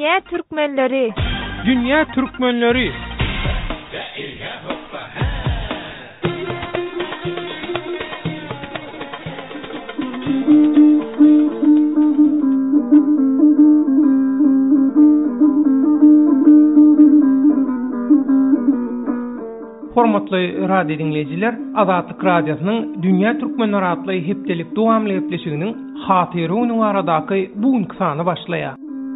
Dünya Türkmenleri. Dünya Türkmenleri. Hormatly radio dinleyijiler, Azatlyk Radiosynyň Dünya Türkmenleri adly hepdelik dowamly gepleşiginiň hatyry uny aradaky bugunky sany başlaýar.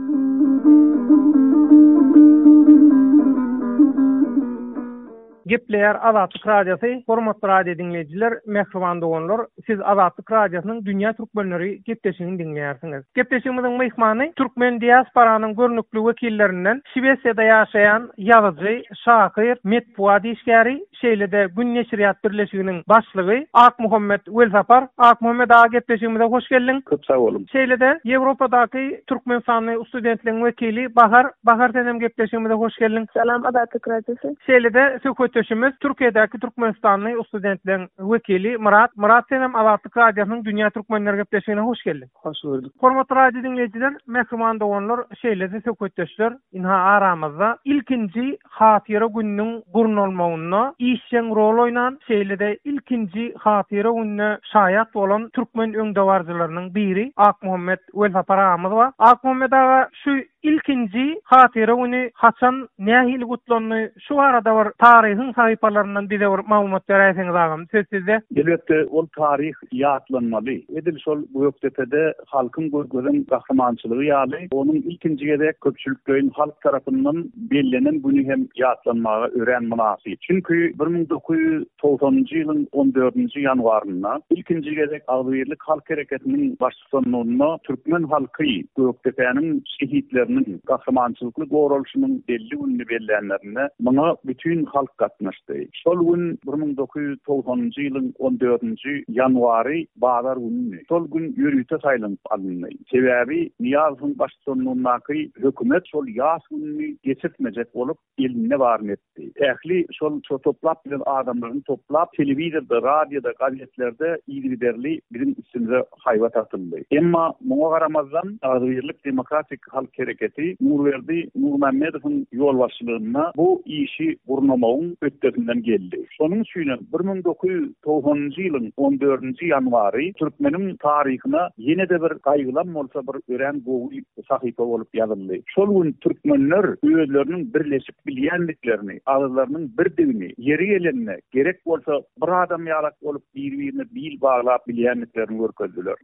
Gepleýär Azatlyk Radiosy, hormatly radio dinleyijiler, mehriban doganlar, siz Azatlyk Radiosynyň Dünya Türkmenleri gepleşigini dinleýärsiňiz. Gepleşigimiziň mehmany Türkmen diasporanyň görnükli wekillerinden Şweýçarda ýaşaýan ýazyjy, şahyr, metbuat işgäri, şeýlede Gün Neşriyat Birleşiginiň başlygy Ak Muhammed Welfapar. Ak Muhammed aga gepleşigimize hoş geldiň. Köp sag bolun. Şeýlede Ýewropadaky Türkmen sanyny studentleriň wekili Bahar senem gepleşigimize hoş geldiň. Salam Azatlyk Radiosy. Şeýlede söhbetdeşimiz Türkiýedäki Türkmenistanyň studentleriň wekili Murat senem Azatlyk Radiosynyň Dünya Türkmenleri gepleşigine hoş geldiň. Hoş bulduk. Hormatly radio dinleyijiler, mehriban doganlar, şeýlede söhbetdeşler, inha aramyzda ilkinji hatyra gününiň gurnalmagyna işçiň rol oynan, şeýlede ilkinji hatyra gününe şaýat bolan türkmen öňdewarjylarynyň biri Ak Muhammed Welfapar agamy bar. Ak Muhammed aga şu ilkinji hatyra günü haçan nähili gutlandy, şu arada bir taryhyň sahypalaryndan bize bir maglumat beräýsiňiz agam. Söz sizde. Elbetde ol taryh ýatlanmaly. Edil şol bu ýokdepede halkyň gözüň gahrymançylygy ýaly, onuň ilkinji gerek köpçülikden halk tarapyndan bellenen güni hem ýatlanmaga ören münasip. Çünki 1990-njy ýylyň 14-nji ýanwarynda ilkinji gerek Agzybirlik halk hereketiniň başçylygyna türkmen halky Göktepe'niň şehitleriniň gahrymançylykly gorulşynyň belli günni bellenlerine muňa bütün halk gatnaşdy. Şol gün 1990-njy ýylyň 14-nji ýanwary bazar günü. Şol gün ýürüýte saýlanıp alındy. Sebäbi Niýazyň başçylygynyň hökümet şol ýas gününi geçirtmejek bolup eline baryn etdi. Ähli şol toplap bilen adamlaryny toplap telewizorda, radioda, gazetlerde ýigriderli birin üstünde haýwat atyldy. Emma muňa garamazdan Agzybirlik Demokratik Halk Hereketi Nurberdi Nurmammedowyň ýol başçylygyna bu işi gurnamagyň ötderinden geldi. Şonuň üçin 1990-njy ýylyň 14-nji ýanwary türkmeniň taryhyna ýene-de bir gaýgylan bolsa bir ören gowy sahypa bolup ýazyldy. Şol gün türkmenler özleriniň birleşip bilýänliklerini, agzlarynyň birdigini, ýeri gelenine gerek bolsa bir adam ýalak bolup bir-birine bil baglap bilýänliklerini görkezdiler.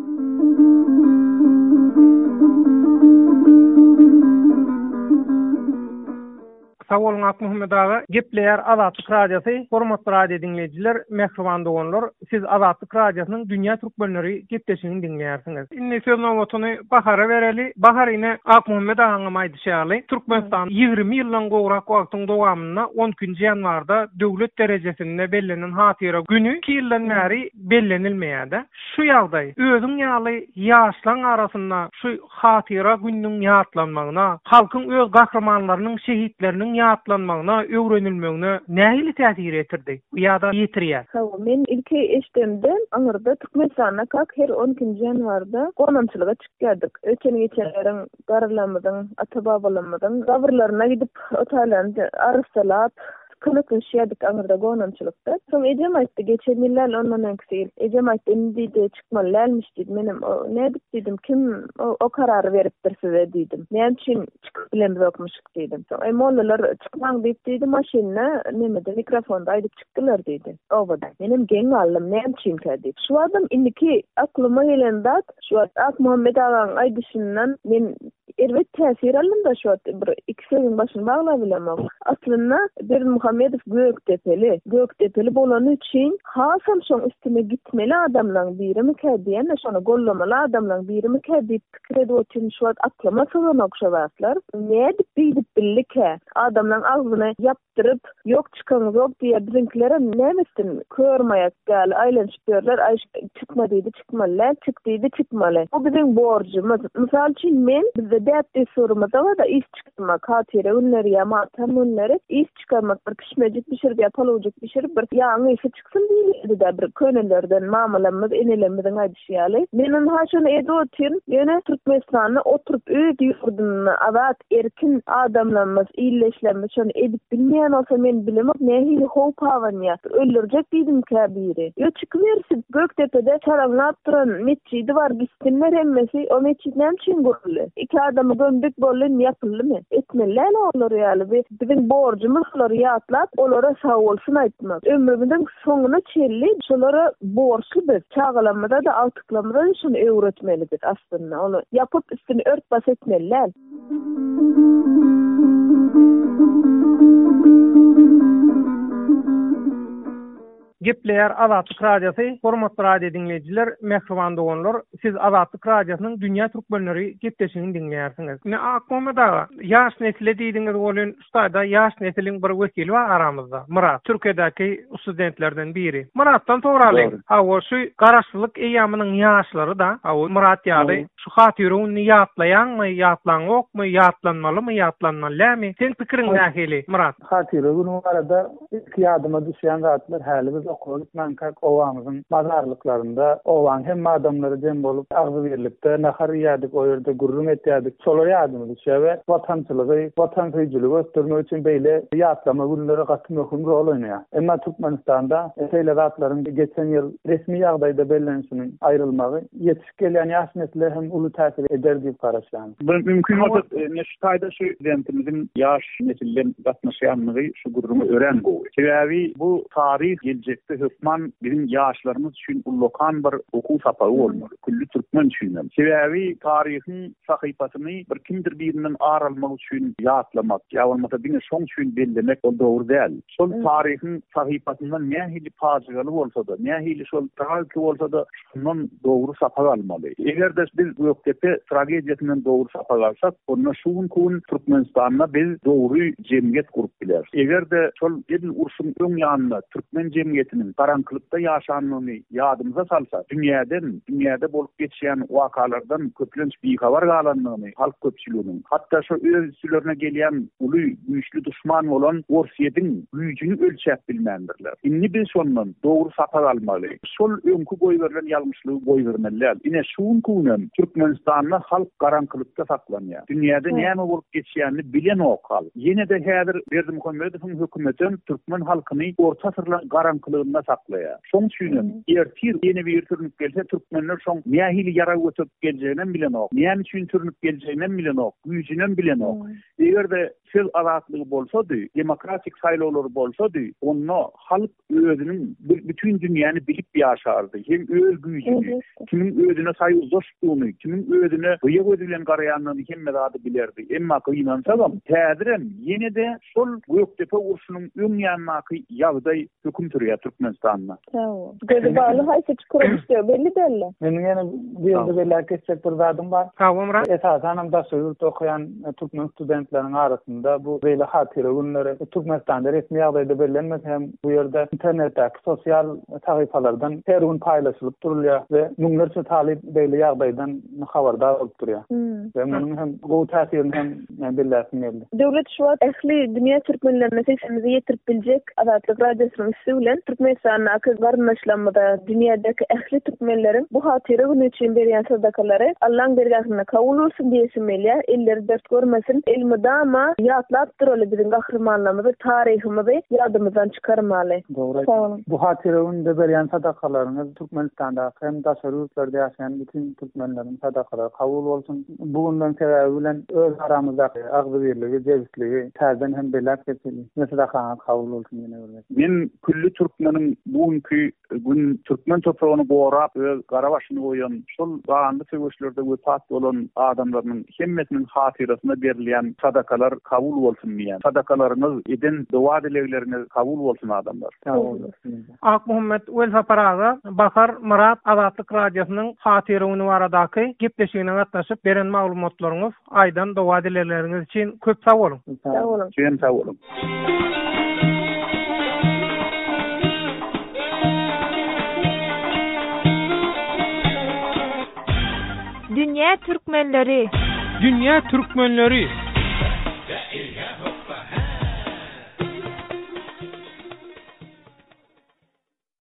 Sağ olun Ak Muhammed aga. Gepleýär Azatlyk Radiosy, hormatly radio dinleyijiler, mehriban doganlar, siz Azatlyk Radiosynyň Dünya Türkmenleri gepleşigini dinleýärsiňiz. Indi söz nowatyny Bahara bereli. Bahar ine Ak Muhammed agaňa maýdyşaly. Türkmenistan 20 ýyldan gowrak wagtyň dowamyna 10-nji ýanwarda döwlet derejesinde bellenen hatyra günü 2 ýyldan bäri bellenilmeýärdi. Şu ýagdaý özüň ýaly ýaşlaň arasynda şu hatyra gününiň ýatlanmagyna, halkyň öz gahrymanlarynyň, şehitleriniň ýatlanmagyna, öwrenilmegine nähili täsir etirdi? Ýa-da ýetirýär? Men ilki eşdemden aňyrda Türkmenistana kak her 10-nji ýanwarda gonamçylyga çykýardyk. Geçen garalamydyň, ata-babalarymyzyň gabyrlaryna gidip otalarynda arsalap kılıkın şiyadık anırda gonamçılıkta. Son ecem aytti geçen ýyllar ondan öňkisi. Ecem aytti indi çıkmalyalmış diýdim. Menem ne diýdim, kim o karary beripdir size diýdim. Men üçin çykyp bilen bokmuşyk diýdim. Son mollalar çykmaň diýdi, maşyna nemede mikrofonda aýdyp çykdylar diýdi. Obada. Menem geň alym, men üçin diýdi. Şu adam indiki aklyma gelen zat, şu Ak Muhammed agaň aýdyşyndan men elbet täsir aldım da şu bir ikisinin başını bağla bilemem. Aslında bir Muhammedow Göktepeli bolan üçin hasam şoň üstüne gitmeli adamlaryň birimi kädiýän, şonu gollamaly adamlaryň birimi kädip pikir edip şu aklyma soňa okşaýarlar. Näde diýip billike adamlaryň agzyny ýapdyryp ýok çykaňyz ýok diýip biziňkilere nämesin körmäýek gal aýlanşýarlar, çykma diýdi, çykmaly, çykdydy, çykmaly. Bu biziň borjumyz. Mysal üçin men bizde edebiyat desurumda da iş çıkarmak, hatire ünleri ya matam ünleri iş çıkarmak bir pişmecik pişirip yapalacak pişirip bir yağı ise çıksın değil de bir könelerden mamalamız enelemizden aydışyalı. Benim haşını edotin yine Türkmenistan'ı oturup ödüyordum avat erkin adamlarımız iyileşlenmiş şunu edip bilmeyen olsa men bilemem nehiyle hop havan ya öldürecek dedim kabiri. Yo çıkıversin Göktepe'de çaranlap duran meçhidi var gitsinler hemmesi o meçhidden çin gurulu. İki adamı gömdük bolun yapıldı mı? Etmeler olur yani. Bizim borcumuz onları yatlap onlara sağ olsun aytmak. Ömrümüzün sonuna çelli şolara borçlu biz. Çağılamada da altıklamada da şunu öğretmelidir aslında. Onu yapıp üstünü örtbas etmeliler. Gepleyer Azatlyk Radiosu, hormatly radio dinleyijiler, mehriban dogonlar, siz Azatlyk Radiosynyň dünýä türkmenleri gepleşigini dinleýärsiňiz. Ne aklymda ýaş nesile diýdiňiz bolan ustada ýaş nesiliň bir wekili bar aramyzda. Murat, Türkiýedäki studentlerden biri. Muratdan soralyň. Hawa şu garaşlyk eýamynyň ýaşlary da, hawa Murat ýaly şu hatyryny ýatlaýanmy, ýatlanokmy, ýatlanmalymy, ýatlanmalymy? Sen pikiriň nähili, Murat? Hatyryny barada iki ýadyma düşýän zatlar häli okuryp mankak owamyzyň mazarlyklarynda owan hem adamlary dem bolup agzy berilipde nahar ýadyk o ýerde gurrun etýärdik. Şolar ýadymy düşýär, watançylygy, watançylygyny ötürmek üçin beýle ýatlama günleri gatnaşyk möhüm rol oýnaýar. Emma Türkmenistanda eýle zatlaryň geçen ýyl resmi ýagdaýda bellenişiniň aýrylmagy ýetişip gelýän ýaş nesile hem uly täsir eder diýip garaşýan. Bu mümkin bolsa neştaýda şu studentimizin ýaş nesillerin gatnaşýanlygy şu gurruny ören gowy. Sebäbi bu taryh gelecekte hükman bizim yaşlarımız için ullokan bir oku sapağı olmalı. Kullu Türkmen için. Sebebi tarihin sahifatını bir kimdir birinden aralmak için yatlamak, yavulmata bini son için bellemek o doğru değil. Son tarihin sahifatından nehili pazıgalı olsa da, nehili sol tragik olsa da şundan doğru sapağı almalı. Eğer de biz Göktepe tragediyetinden doğru sapağı alsak, onunla şuun kuun Türkmenistan'la biz doğru cemiyet kurup biler. Eğer de sol edil ursun ön yanına Türkmen cemiyetinin karanlıkta yaşananlygy ýadymyza salsa, dünýäde bolup geçýän wakalardan köplenç bir habar galanlygyny, halk köpçüliginiň, hatda şu öz üstlerine gelýän uly, güýçli düşman bolan Orsiýetiň güýjüni ölçäp bilmändirler. Inni biz şondan dogry sapa almaly. Şol öňkü goý berilen ýalňyşlygy goý bermeliler. Ine şuň kunem Türkmenistanda halk karanlykta saklanýar. Dünýäde näme bolup geçýänini bilen okal. Ýene de häzir Berdimuhammedowyň hökümetiň Türkmen halkyny orta sırlar karanlygynda saklaýar. Şoň üçin ertir ýene bir türnüp gelse Türkmenler şoň nähili ýara götüp geljeginden bilen ok. Näme üçin türnüp geljeginden bilen ok, güýjünden bilen ok. Eger-de söz azatlygy bolsa-da, demokratik saýlawlar bolsa-da, onu halk özüniň bütün dünýäni bilip ýaşardy. Hem öz güýjüni, kimin özüne saýyzlaşdygyny, kimin özüne goýa edilen garaýanlygyny hemme zady bilerdi. Emma kynansa-da, täzirem ýene de şol Göktepe urşunyň öň ýanynaky ýagdaý höküm sürýär Türkmenistanda. Tamam. Gölbaly haýsy kuruluşdy belli belli. Menin ýene bir ýerde belki sektor zadym bar. Tamam. Esasen da söýüp okuyan Türkmen studentleriň arasynda bu beýle hatyra günleri Türkmenistanda resmi ýagdaýda bellenmez hem bu ýerde internetdäki sosial sahypalardan her gün paýlaşylyp durulýar we müňlerçe talip beýle ýagdaýdan habardar bolup durýar. Ve munyň hem gowy täsirini hem belläsin geldi. Döwlet şu wagt ähli dünýä türkmenlerine sesimizi ýetirip biljek Azatlyk Radiosynyň üstünden Türkmenistanyň garnaşlamada dünýädäki ähli türkmenlerin bu hatyra günü üçin berýän sadakalary Allahyň bergäsine kabul bolsun diýesimeli, elleri dert görmesin, elmi dama ýatlap duraly biziň gahrmanlygymyzy, taryhymyzy ýadymyzdan çykarmaly. Dogry. Bu hatyra günde berýän sadakalaryňyz Türkmenistanda hem da şeriflerde ýaşaýan bütün türkmenleriň sadakalary kabul bolsun. Bugundan sebäbi bilen öz aramyzdaky agzy birligi, jewişligi täzeden hem belläp geçeli. Sadakalaryň kabul bolsun diýene berler. Men külli Türkmeniň bugünkü gün Türkmen topragyny gorap we garabaşyny goýan şol gaňdy söwüşlerde wepat bolan adamlaryň hemmesiniň hatyrasyna berilýän sadakalar kabul bolsun diýen. Sadakalaryňyz eden dua dilegleriniz kabul bolsun adamlar. Ak Muhammed Welfa Paraga, Bahar Murat Azatlyk Radiosynyň hatyra güni baradaky gepleşigine gatnaşyp beren maglumatlaryňyz, aýdan dua dilegleriniz üçin köp sag bolun. Sag bolun. Sag bolun. Dünýä türkmenleri Dünya Türkmenleri